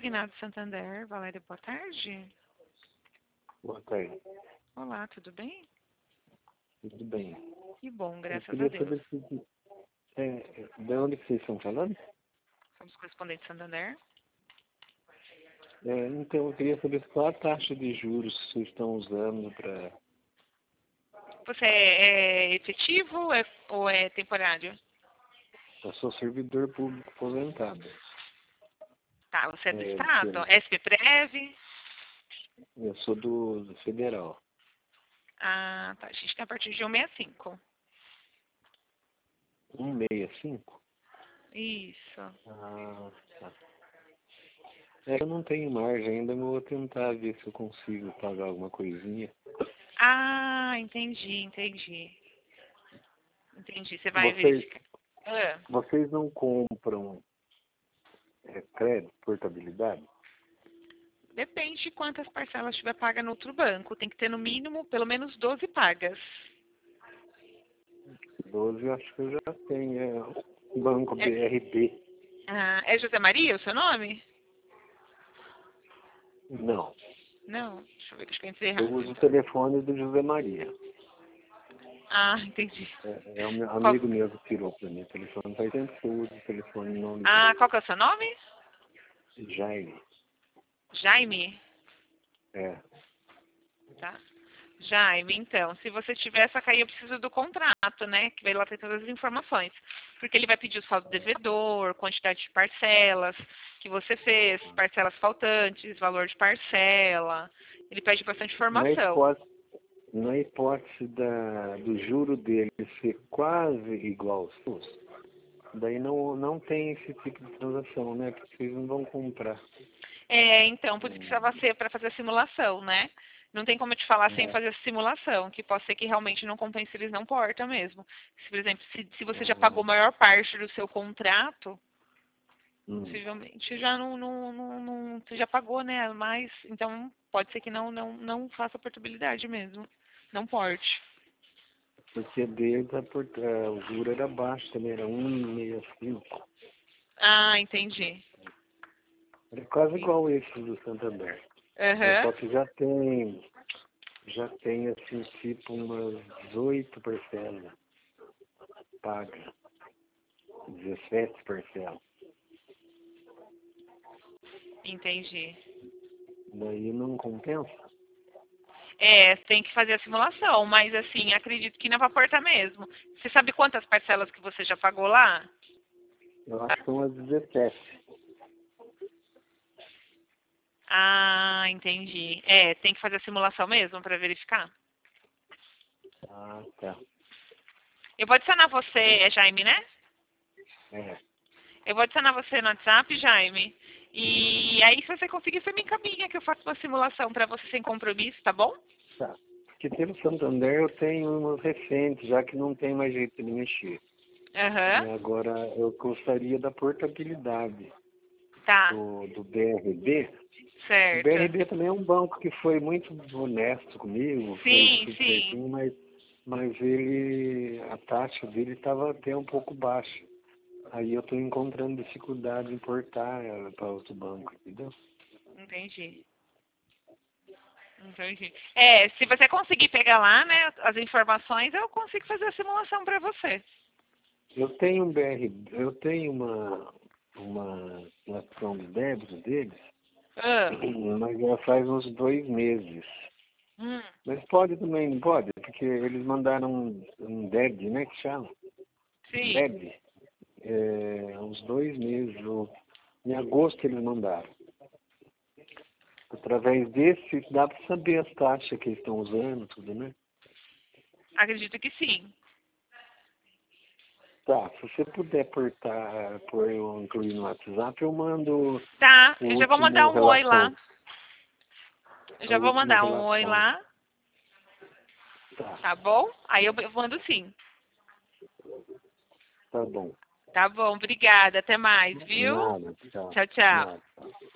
Consignado Santander. Valéria, boa tarde. Boa tarde. Olá, tudo bem? Tudo bem. Que bom, Eu graças a queria Deus. saber se... de onde que vocês estão falando? Somos correspondentes Santander. Então, eu queria saber qual a taxa de juros que vocês estão usando para... Você é efetivo ou é temporário? Eu sou servidor público aposentado. Tá, você é do É, Estado? SPPrev? eu sou do federal. Ah, tá. A gente tem a partir de 165. 165? Isso. Ah, tá. Eu não tenho margem ainda, mas eu vou tentar ver se eu consigo pagar alguma coisinha. Ah, entendi. Entendi. Você vai Vocês, verificar. Ah, vocês não compram crédito, portabilidade? depende de quantas parcelas tiver paga no outro banco. Tem que ter no mínimo pelo menos 12 pagas. 12 eu acho que eu já tenho. É Banco É, BRB. é José Maria o seu nome? Não. Não, deixa eu ver, acho que eu entrei Eu errado, uso o então. telefone do José Maria. Ah, entendi. É o meu Qual, amigo meu que tirou para mim o telefone. Faz tempo que eu uso o telefone não qual que é o seu nome? Jaime. Jaime? É. Tá. Jaime, então, se você tiver essa aí, eu preciso do contrato, né? Que vai lá ter todas as informações. Porque ele vai pedir o saldo devedor, quantidade de parcelas que você fez, parcelas faltantes, valor de parcela. Ele pede bastante Na informação. hipótese, na hipótese do juro dele ser quase igual aos seus, daí não tem esse tipo de transação, né? Porque vocês não vão comprar. Então, por isso que precisava ser para fazer a simulação, né? Não tem como eu te falar sem É. fazer a simulação, que pode ser que realmente não compense, eles não portam mesmo. Se, por exemplo, se você já pagou a Ah, maior parte do seu contrato, hum. possivelmente já você já pagou, né? Mas, então, pode ser que não faça portabilidade mesmo. Não porte. Porque deles o juro era baixo também, era 1,65. Ah, entendi. Era quase igual esse do Santander. Aham. Só que já tem assim, tipo umas 18 parcelas pagas, 17 parcelas. Entendi. Daí não compensa? Tem que fazer a simulação, mas assim, acredito que não vai portar mesmo. Você sabe quantas parcelas que você já pagou lá? Eu acho que são umas 17. Ah, entendi. Tem que fazer a simulação mesmo para verificar. Ah, tá. Eu vou adicionar você, é Jaime, né? É, Eu vou adicionar você no WhatsApp, Jaime. E aí, se você conseguir, você me encaminha que eu faço uma simulação para você sem compromisso, tá bom? tá. Porque pelo Santander eu tenho umas recentes, já que não tem mais jeito de mexer. Aham. Agora eu gostaria da portabilidade Tá. do BRB. O Certo. BRB também é um banco que foi muito honesto comigo, fez Sim, tudo sim. certinho, mas a taxa dele estava até um pouco baixa. Aí eu estou encontrando dificuldade em importar ela para outro banco, entendeu? Entendi. Entendi. Se você conseguir pegar lá, né, as informações, eu consigo fazer a simulação para você. Eu tenho um BRB, eu tenho uma ação de débito deles, Ah. mas já faz uns 2 meses. Hum. Mas pode também, não pode? Porque eles mandaram um DED, né, que chama? Sim. DED. Uns 2 meses, em agosto eles mandaram. Através desse, dá para saber as taxas que eles estão usando, tudo, né? Acredito que sim. Tá, se você puder por eu incluir no WhatsApp, eu mando Tá, o eu já vou mandar último um oi lá. relatório. Eu A já vou última mandar um oi relação. lá, Tá, tá bom? Aí eu mando sim. tá bom. Tá bom, obrigada. Até mais, viu? Nada, tchau. Tchau, tchau. Nada.